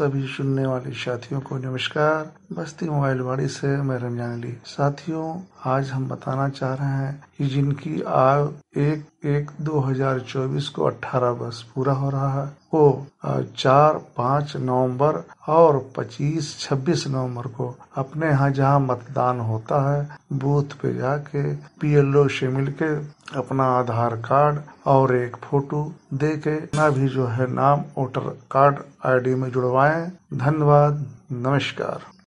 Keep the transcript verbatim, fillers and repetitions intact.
सभी सुनने वाले साथियों को नमस्कार। बस्ती मोबाइल वाड़ी से मैं रमजान अली। साथियों, आज हम बताना चाह रहे हैं कि जिनकी आयु एक एक दो हजार चौबीस को अठारह वर्ष पूरा हो रहा है, वो चार पाँच नवंबर और पच्चीस छब्बीस नवंबर को अपने यहाँ जहाँ मतदान होता है बूथ पे जाके बीएलओ से मिलके अपना आधार कार्ड और एक फोटो दे के अपना भी जो है नाम वोटर कार्ड आईडी में जुड़वाएं। धन्यवाद, नमस्कार।